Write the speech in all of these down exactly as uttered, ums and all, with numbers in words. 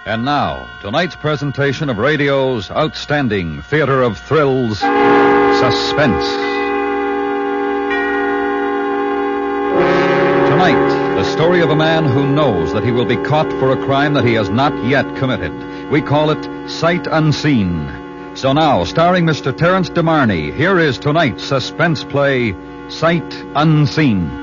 And now, tonight's presentation of radio's outstanding theater of thrills, Suspense. Tonight, the story of a man who knows that he will be caught for a crime that he has not yet committed. We call it Sight Unseen. So now, starring Mister Terence DeMarney, here is tonight's suspense play, Sight Unseen.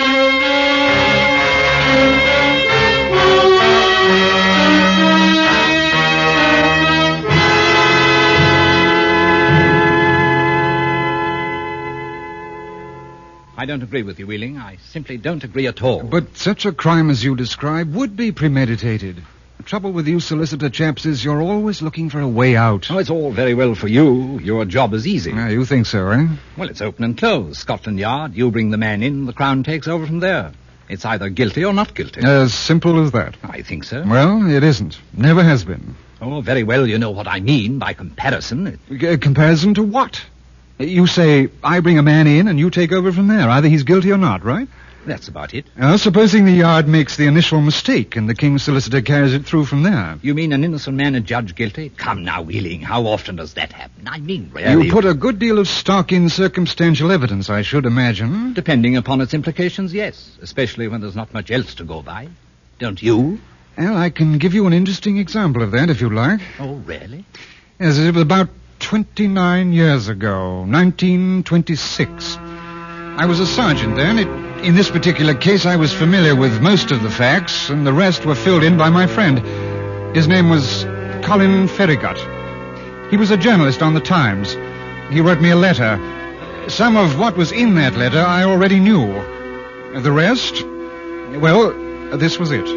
I don't agree with you, Wheeling. I simply don't agree at all. But such a crime as you describe would be premeditated. The trouble with you solicitor chaps is you're always looking for a way out. Oh, it's all very well for you. Your job is easy. Ah, you think so, eh? Well, it's open and closed. Scotland Yard, you bring the man in, the Crown takes over from there. It's either guilty or not guilty. As simple as that? I think so. Well, it isn't. Never has been. Oh, very well, you know what I mean by comparison. It... Uh, comparison to what? You say, I bring a man in and you take over from there. Either he's guilty or not, right? That's about it. Uh, supposing the Yard makes the initial mistake and the King's solicitor carries it through from there. You mean an innocent man adjudged guilty? Come now, Wheeling, how often does that happen? I mean, really... You put a good deal of stock in circumstantial evidence, I should imagine. Depending upon its implications, yes. Especially when there's not much else to go by. Don't you? Well, I can give you an interesting example of that, if you like. Oh, really? Yes, it was about twenty-nine years ago, nineteen twenty-six. I was a sergeant then. It, in this particular case, I was familiar with most of the facts, and the rest were filled in by my friend. His name was Colin Farragut. He was a journalist on the Times. He wrote me a letter. Some of what was in that letter I already knew. The rest, well, this was it.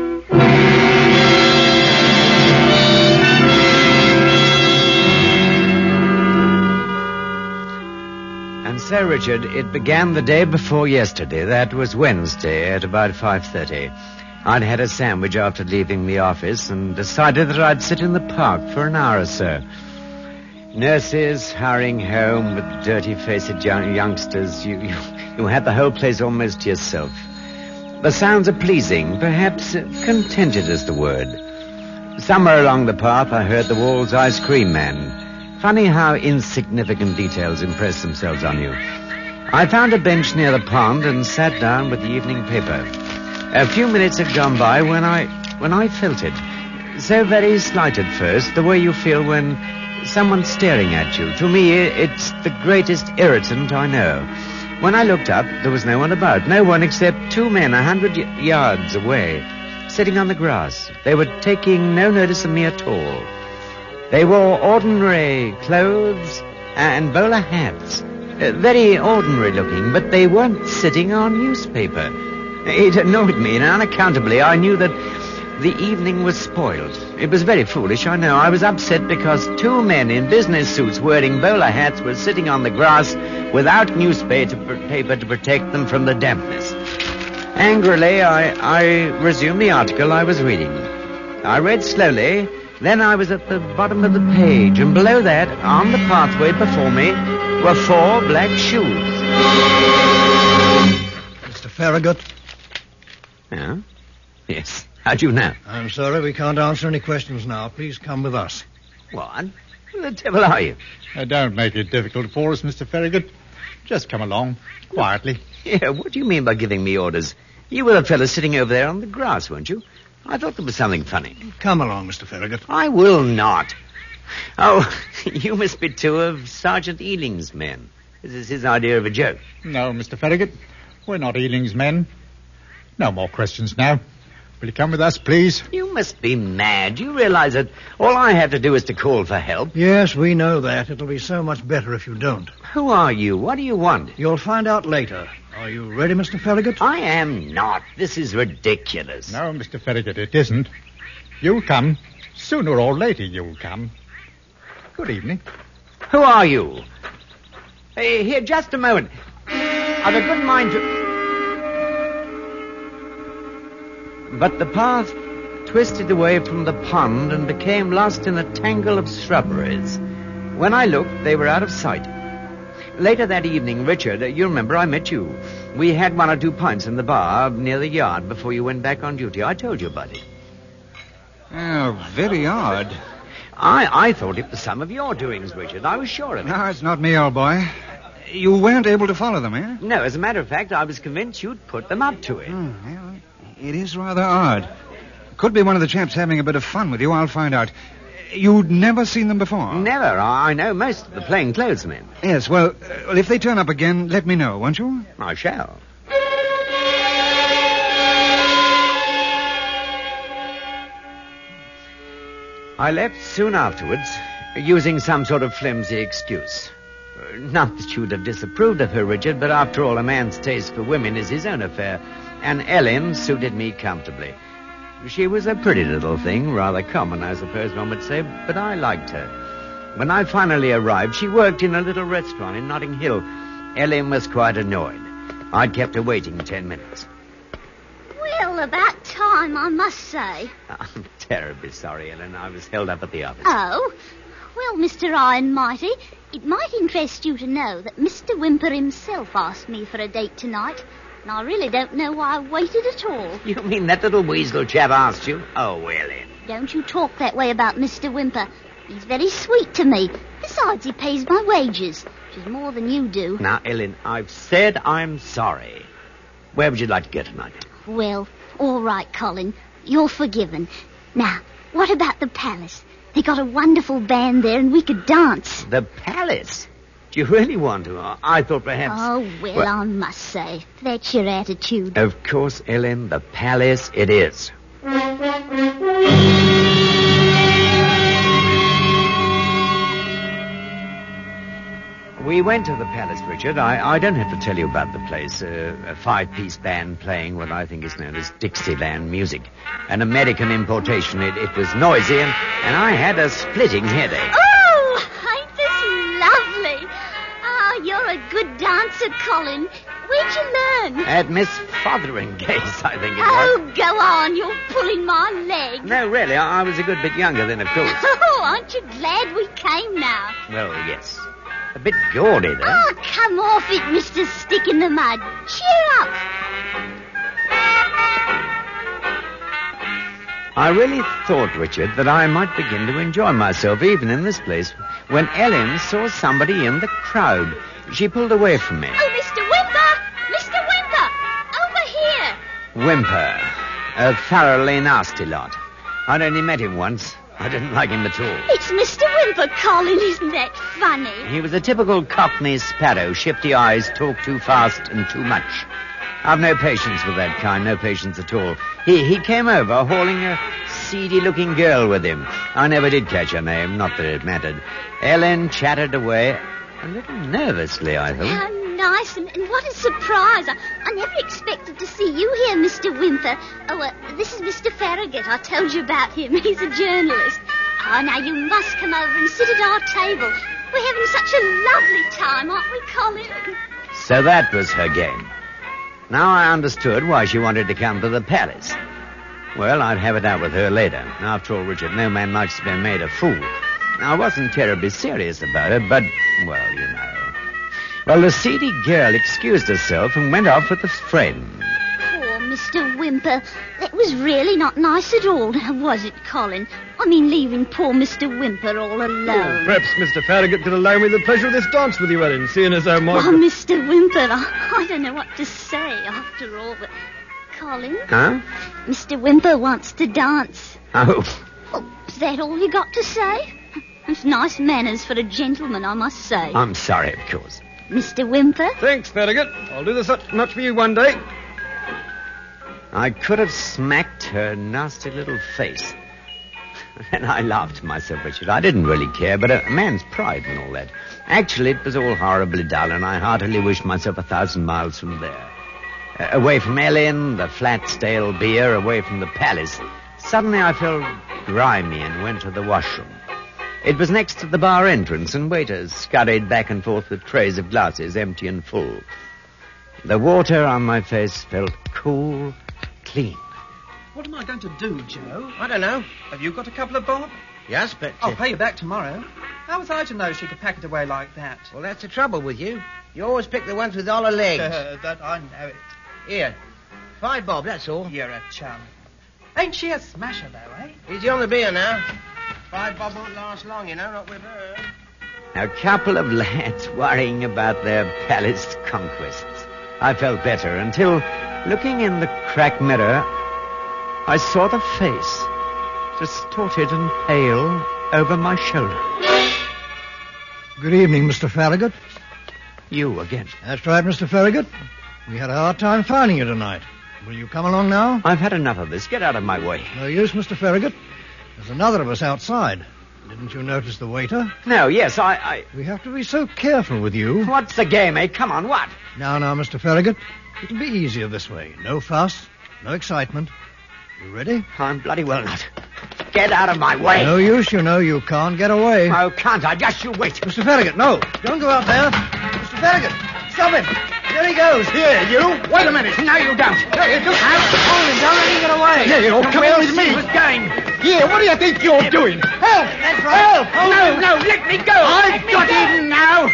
So, Richard, it began the day before yesterday. That was Wednesday at about five thirty. I'd had a sandwich after leaving the office and decided that I'd sit in the park for an hour or so. Nurses hurrying home with dirty-faced young youngsters. You, you, you had the whole place almost to yourself. The sounds are pleasing, perhaps contented is the word. Somewhere along the path I heard the Wall's ice cream man. Funny how insignificant details impress themselves on you. I found a bench near the pond and sat down with the evening paper. A few minutes had gone by when I when I felt it. So very slight at first, the way you feel when someone's staring at you. To me, it's the greatest irritant I know. When I looked up, there was no one about. No one except two men a hundred y- yards away, sitting on the grass. They were taking no notice of me at all. They wore ordinary clothes and bowler hats. Uh, very ordinary looking, but they weren't sitting on newspaper. It annoyed me, and unaccountably I knew that the evening was spoiled. It was very foolish, I know. I was upset because two men in business suits wearing bowler hats were sitting on the grass without newspaper paper to protect them from the dampness. Angrily, I, I resumed the article I was reading. I read slowly. Then I was at the bottom of the page, and below that, on the pathway before me, were four black shoes. Mister Farragut? Yeah? Yes. How'd you know? I'm sorry, we can't answer any questions now. Please come with us. What? Who the devil are you? Uh, don't make it difficult for us, Mister Farragut. Just come along, quietly. Yeah, what do you mean by giving me orders? You were the fellow sitting over there on the grass, weren't you? I thought there was something funny. Come along, Mister Farragut. I will not. Oh, you must be two of Sergeant Ealing's men. This is his idea of a joke. No, Mister Farragut. We're not Ealing's men. No more questions now. Will you come with us, please? You must be mad. You realize that all I have to do is to call for help? Yes, we know that. It'll be so much better if you don't. Who are you? What do you want? You'll find out later. Are you ready, Mister Farragut? I am not. This is ridiculous. No, Mister Farragut, it isn't. You'll come. Sooner or later you'll come. Good evening. Who are you? Hey, here, just a moment. I've a good mind to... But the path twisted away from the pond and became lost in a tangle of shrubberies. When I looked, they were out of sight. Later that evening, Richard, you remember I met you. We had one or two pints in the bar near the yard before you went back on duty. I told you about it. Oh, very odd. I, I thought it was some of your doings, Richard. I was sure of it. No, it's not me, old boy. You weren't able to follow them, eh? No, as a matter of fact, I was convinced you'd put them up to it. Oh, well, it is rather odd. Could be one of the chaps having a bit of fun with you. I'll find out. You'd never seen them before? Never. I know most of the plainclothesmen. Yes, well, uh, well, if they turn up again, let me know, won't you? I shall. I left soon afterwards, using some sort of flimsy excuse. Not that you would have disapproved of her, Richard, but after all, a man's taste for women is his own affair, and Ellen suited me comfortably. She was a pretty little thing, rather common, I suppose one would say, but I liked her. When I finally arrived, she worked in a little restaurant in Notting Hill. Ellen was quite annoyed. I'd kept her waiting ten minutes. Well, about time, I must say. I'm terribly sorry, Ellen. I was held up at the office. Oh? Well, Mister Iron Mighty, it might interest you to know that Mister Whymper himself asked me for a date tonight, and I really don't know why I waited at all. You mean that little weasel chap asked you? Oh, Ellen. Don't you talk that way about Mister Whymper. He's very sweet to me. Besides, he pays my wages, which is more than you do. Now, Ellen, I've said I'm sorry. Where would you like to go tonight? Well, all right, Colin. You're forgiven. Now, what about the Palace? They got a wonderful band there, and we could dance. The Palace? Do you really want to? I thought perhaps... Oh, well, well, I must say, that's your attitude. Of course, Ellen, the Palace it is. We went to the Palace, Richard. I, I don't have to tell you about the place. Uh, a five-piece band playing what I think is known as Dixieland music. An American importation. It, it was noisy, and, and I had a splitting headache. Oh, ain't this lovely? Oh, you're a good dancer, Colin. Where'd you learn? At Miss Fotheringay's, I think it was. Oh, go on. You're pulling my leg. No, really. I, I was a good bit younger then, of course. Oh, aren't you glad we came now? Well, yes. A bit gaudy, though. Oh, come off it, Mister Stick in the Mud. Cheer up. I really thought, Richard, that I might begin to enjoy myself even in this place when Ellen saw somebody in the crowd. She pulled away from me. Oh, Mister Whymper! Mister Whymper! Over here! Whymper. A thoroughly nasty lot. I'd only met him once. I didn't like him at all. It's Mister Whymper, Colin. Isn't that funny? He was a typical Cockney sparrow. Shifty eyes, talk too fast and too much. I've no patience with that kind, no patience at all. He he came over hauling a seedy-looking girl with him. I never did catch her name, not that it mattered. Ellen chattered away, a little nervously, I thought. How nice, and, and what a surprise. I, I never expected to see you here, Mister Whymper. Oh, uh, this is Mister Farragut. I told you about him. He's a journalist. Oh, now you must come over and sit at our table. We're having such a lovely time, aren't we, Colin? So that was her game. Now I understood why she wanted to come to the Palace. Well, I'd have it out with her later. After all, Richard, no man likes to be made a fool. I wasn't terribly serious about it, but, well, you know. Well, the seedy girl excused herself and went off with a friend. Poor Mister Whymper. That was really not nice at all, was it, Colin? I mean, leaving poor Mister Whymper all alone. Oh, perhaps Mister Farragut could allow me the pleasure of this dance with you, Ellen, seeing as how my... Oh, Mister Whymper, I, I don't know what to say after all, but... Colin? Huh? Mister Whymper wants to dance. Oh. Oh, is that all you got to say? It's nice manners for a gentleman, I must say. I'm sorry, of course. Mister Whymper? Thanks, Farragut. I'll do this much for you one day. I could have smacked her nasty little face. And I laughed to myself, Richard. I didn't really care, but a man's pride and all that. Actually, it was all horribly dull, and I heartily wished myself a thousand miles from there. Uh, away from Ellen, the flat, stale beer, away from the Palace. Suddenly I felt grimy and went to the washroom. It was next to the bar entrance, and waiters scurried back and forth with trays of glasses, empty and full. The water on my face felt cool, clean. What am I going to do, Joe? I don't know. Have you got a couple of bob? Yes, but... Uh, I'll pay you back tomorrow. How was I to know she could pack it away like that? Well, that's the trouble with you. You always pick the ones with all the legs. Uh, that I know it. Here. Five bob, that's all. You're a chum. Ain't she a smasher, though, eh? Easy on the beer now. Five bob won't last long, you know, not with her. A couple of lads worrying about their palace conquests. I felt better until, looking in the crack mirror, I saw the face, distorted and pale, over my shoulder. Good evening, Mister Farragut. You again. That's right, Mister Farragut. We had a hard time finding you tonight. Will you come along now? I've had enough of this. Get out of my way. No use, Mister Farragut. There's another of us outside. Didn't you notice the waiter? No, yes, I, I... We have to be so careful with you. What's the game, eh? Come on, what? Now, now, Mister Farragut. It'll be easier this way. No fuss, no excitement. You ready? I'm bloody well not. Get out of my way. No use, you know. You can't get away. Oh, can't I? Just you wait. Mister Farragut, no. Don't go out there. Mister Farragut, stop him. There he goes. Here, you. Wait a minute. No, you don't. Hey, just Hold him. Don't let him get away. Here, you come in with me. What's going? Here, what do you think you're doing? Help! That's right. Help! No, no, let me go. I've Let me got go. him now.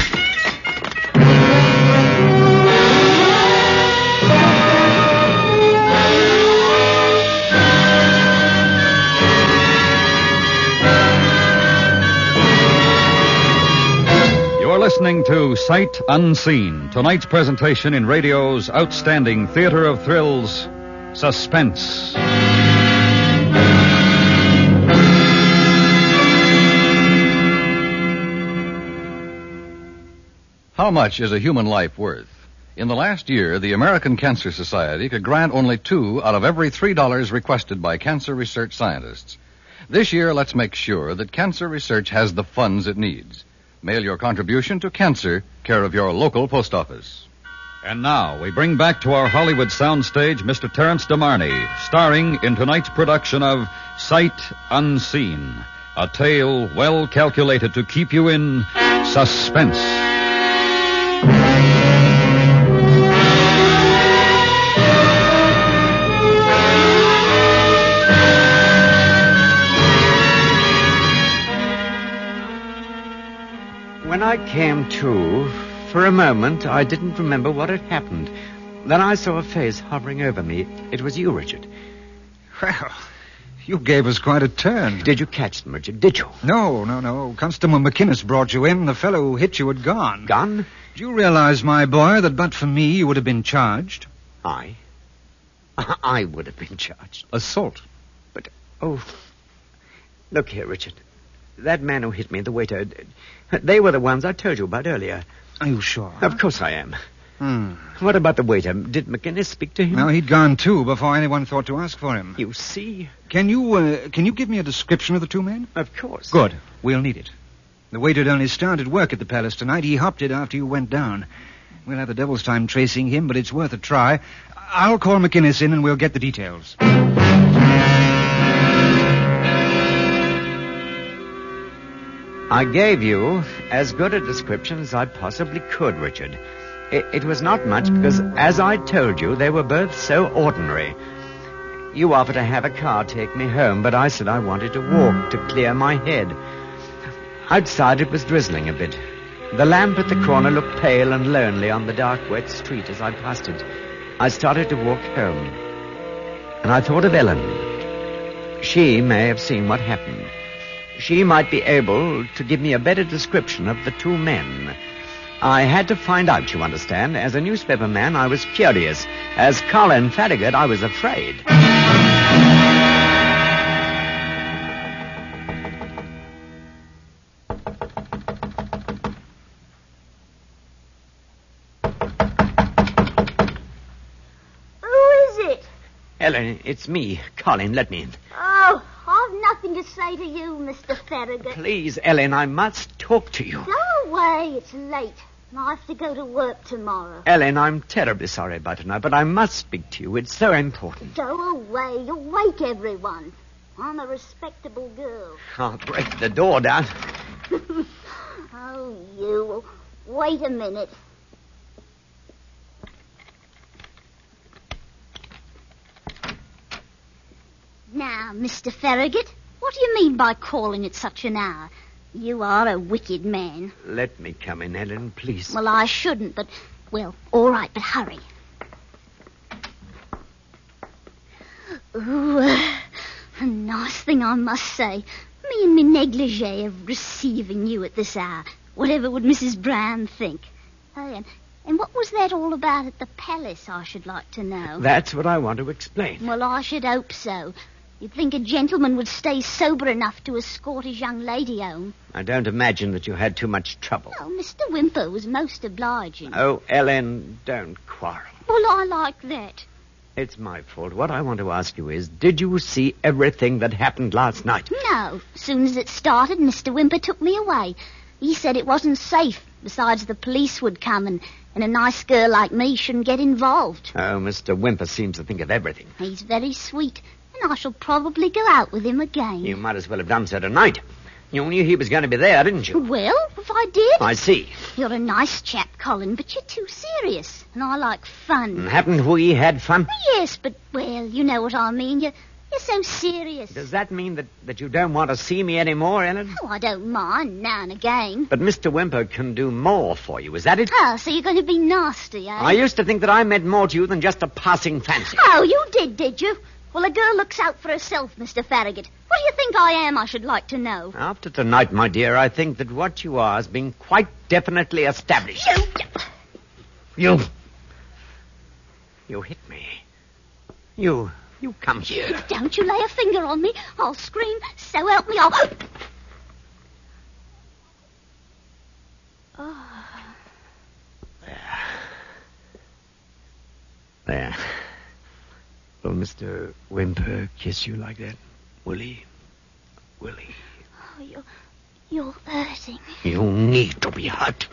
You're listening to Sight Unseen, tonight's presentation in radio's outstanding theater of thrills, Suspense. How much is a human life worth? In the last year, the American Cancer Society could grant only two out of every three dollars requested by cancer research scientists. This year, let's make sure that cancer research has the funds it needs. Mail your contribution to Cancer, care of your local post office. And now we bring back to our Hollywood soundstage Mister Terence DeMarney, starring in tonight's production of Sight Unseen, a tale well calculated to keep you in suspense. When I came to, for a moment, I didn't remember what had happened. Then I saw a face hovering over me. It was you, Richard. Well, you gave us quite a turn. Did you catch them, Richard? Did you? No, no, no. Constable McInnes brought you in. The fellow who hit you had gone. Gone? Do you realize, my boy, that but for me you would have been charged? I? I would have been charged. Assault. But, oh... Look here, Richard. That man who hit me, the waiter... They were the ones I told you about earlier. Are you sure? Of course I am. Hmm. What about the waiter? Did McInnes speak to him? No, he'd gone too before anyone thought to ask for him. You see? Can you, uh, can you give me a description of the two men? Of course. Good. We'll need it. The waiter had only started work at the palace tonight. He hopped it after you went down. We'll have the devil's time tracing him, but it's worth a try. I'll call McInnes in and we'll get the details. I gave you as good a description as I possibly could, Richard. It, it was not much because, as I told you, they were both so ordinary. You offered to have a car take me home, but I said I wanted to walk to clear my head. Outside it was drizzling a bit. The lamp at the corner looked pale and lonely on the dark, wet street as I passed it. I started to walk home, and I thought of Ellen. She may have seen what happened. She might be able to give me a better description of the two men. I had to find out, you understand. As a newspaper man, I was curious. As Colin Farragut, I was afraid. Who is it? Ellen, it's me. Colin, let me in. Oh, I've nothing to say to you, Mister Farragut. Please, Ellen, I must talk to you. Go away. It's late. I have to go to work tomorrow. Ellen, I'm terribly sorry about it now, but I must speak to you. It's so important. Go away. You'll wake everyone. I'm a respectable girl. I'll break the door down. Oh, you. Wait a minute. Now, Mister Farragut, what do you mean by calling at such an hour? You are a wicked man. Let me come in, Ellen, please. Well, I shouldn't, but... Well, all right, but hurry. Ooh, thing, I must say. Me and me negligee of receiving you at this hour. Whatever would Missus Brown think? Oh, and, and what was that all about at the palace, I should like to know? That's what I want to explain. Well, I should hope so. You'd think a gentleman would stay sober enough to escort his young lady home. I don't imagine that you had too much trouble. Oh, Mister Whymper was most obliging. Oh, Ellen, don't quarrel. Well, I like that. It's my fault. What I want to ask you is, did you see everything that happened last night? No. As soon as it started, Mister Whymper took me away. He said it wasn't safe. Besides, the police would come, and, and a nice girl like me shouldn't get involved. Oh, Mister Whymper seems to think of everything. He's very sweet, and I shall probably go out with him again. You might as well have done so tonight. You knew he was going to be there, didn't you? Well, if I did. I see. You're a nice chap, Colin, but you're too serious, and I like fun. And haven't we had fun? Yes, but, well, you know what I mean. You're, you're so serious. Does that mean that, that you don't want to see me anymore, Ellen? Oh, I don't mind, now and again. But Mister Whymper can do more for you, is that it? Oh, so you're going to be nasty, eh? I used to think that I meant more to you than just a passing fancy. Oh, you did, did you? Well, a girl looks out for herself, Mister Farragut. What do you think I am, I should like to know? After tonight, my dear, I think that what you are has been quite definitely established. You... You... You hit me. You... You come here. Don't you lay a finger on me. I'll scream. So help me, I'll... Oh. There. There. Will Mister Whymper kiss you like that? Will he? Will he? Oh, you're... You're hurting. You need to be hurt.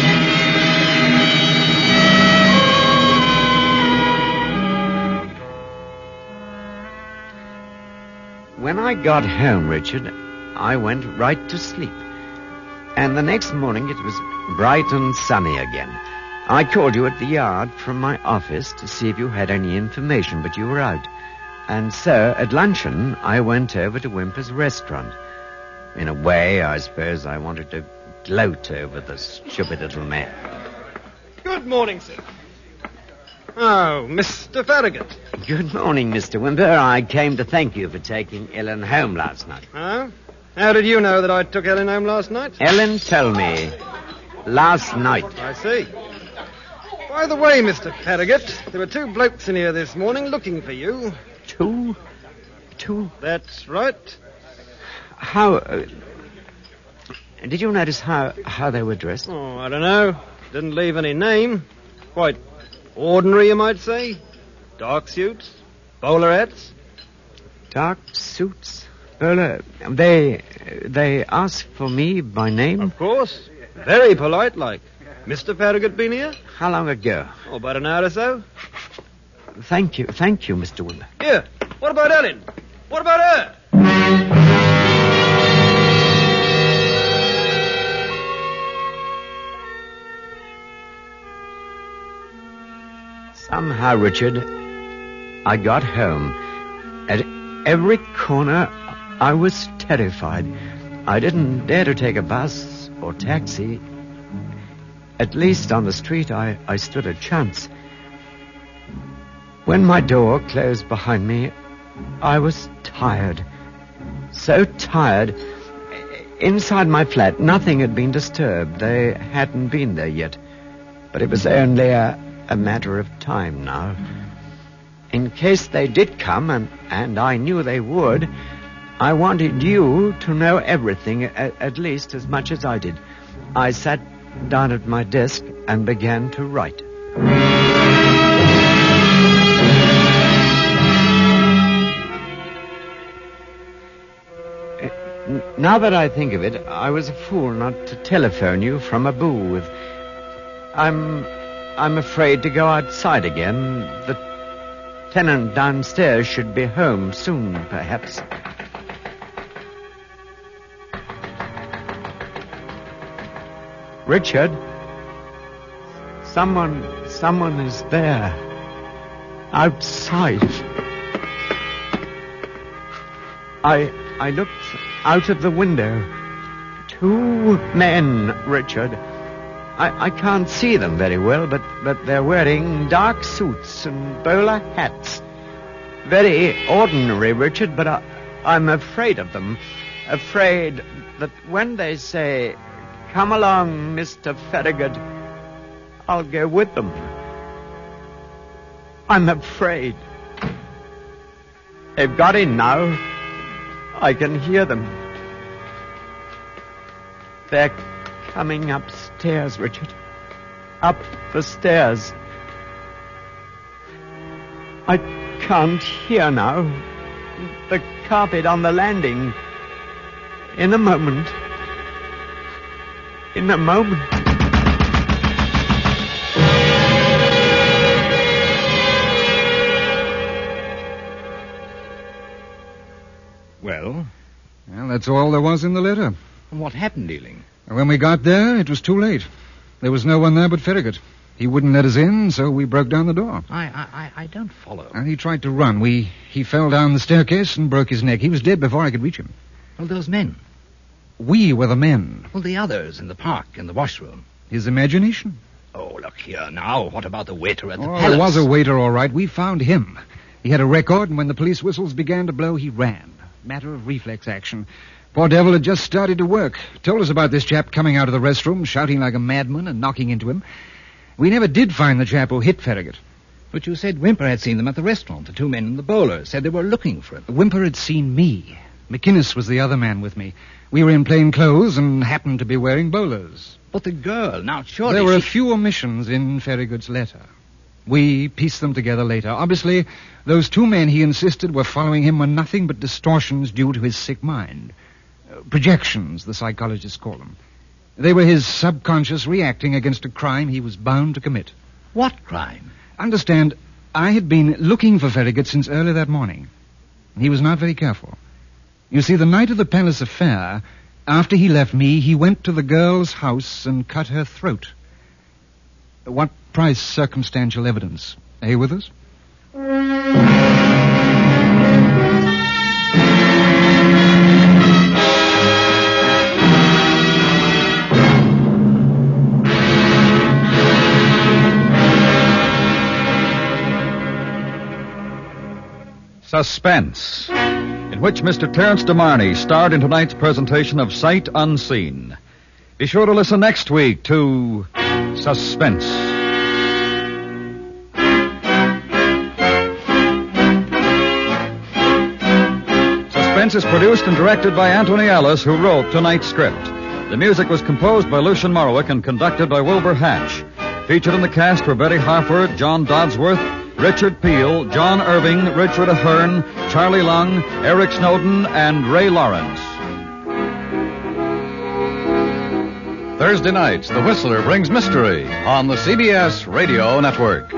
When I got home, Richard, I went right to sleep. And the next morning it was bright and sunny again. I called you at the yard from my office to see if you had any information, but you were out. And so, at luncheon, I went over to Whymper's restaurant. In a way, I suppose I wanted to gloat over the stupid little man. Good morning, sir. Oh, Mister Farragut. Good morning, Mister Whymper. I came to thank you for taking Ellen home last night. Huh? How did you know that I took Ellen home last night? Ellen told me last night. I see. By the way, Mister Farragut, there were two blokes in here this morning looking for you. Two? Two? That's right. How... Uh, did you notice how, how they were dressed? Oh, I don't know. Didn't leave any name. Quite ordinary, you might say. Dark suits, bowler hats. Dark suits? Bowler... They... They asked for me by name? Of course. Very polite, like. Mister Farragut been here? How long ago? Oh, about an hour or so. Thank you. Thank you, Mister Whymper. Here. What about Ellen? What about her? Somehow, Richard, I got home. At every corner, I was terrified. I didn't dare to take a bus or taxi. At least on the street, I, I stood a chance. When my door closed behind me, I was tired. So tired. Inside my flat, nothing had been disturbed. They hadn't been there yet. But it was only a, a matter of time now. In case they did come, and, and I knew they would, I wanted you to know everything, at, at least as much as I did. I sat down at my desk and began to write. Now that I think of it, I was a fool not to telephone you from a booth. I'm... I'm afraid to go outside again. The tenant downstairs should be home soon, perhaps. Richard? Someone... someone is there. Outside. I... I looked out of the window. Two men, Richard. I, I can't see them very well, but, but they're wearing dark suits and bowler hats. Very ordinary, Richard, but I, I'm afraid of them. Afraid that when they say, "Come along, Mister Farragut," I'll go with them. I'm afraid. They've got in now. I can hear them. They're coming upstairs, Richard. Up the stairs. I can't hear now. The carpet on the landing. In a moment. In a moment. Well? Well, that's all there was in the letter. And what happened, Ealing? When we got there, it was too late. There was no one there but Farragut. He wouldn't let us in, so we broke down the door. I, I, I don't follow. And he tried to run. We, he fell down the staircase and broke his neck. He was dead before I could reach him. Well, those men. We were the men. Well, the others in the park, in the washroom. His imagination. Oh, look here now. What about the waiter at the oh, palace? There was a waiter, all right. We found him. He had a record, and when the police whistles began to blow, he ran. Matter of reflex action. Poor devil had just started to work. Told us about this chap coming out of the restroom, shouting like a madman and knocking into him. We never did find the chap who hit Farragut. But you said Whymper had seen them at the restaurant. The two men and the bowler said they were looking for him. Whymper had seen me. McInnes was the other man with me. We were in plain clothes and happened to be wearing bowlers. But the girl, now surely There were she... a few omissions in Farragut's letter. We pieced them together later. Obviously, those two men he insisted were following him were nothing but distortions due to his sick mind. Uh, projections, the psychologists call them. They were his subconscious reacting against a crime he was bound to commit. What crime? Understand, I had been looking for Farragut since early that morning. He was not very careful. You see, the night of the palace affair, after he left me, he went to the girl's house and cut her throat. What price circumstantial evidence? Are you with us? Suspense, in which Mister Terence DeMarney starred in tonight's presentation of Sight Unseen. Be sure to listen next week to Suspense. Suspense is produced and directed by Anthony Ellis, who wrote tonight's script. The music was composed by Lucian Morrowick and conducted by Wilbur Hatch. Featured in the cast were Betty Harford, John Dodsworth, Richard Peel, John Irving, Richard Ahern, Charlie Lung, Eric Snowden, and Ray Lawrence. Thursday nights, The Whistler brings mystery on the C B S Radio Network.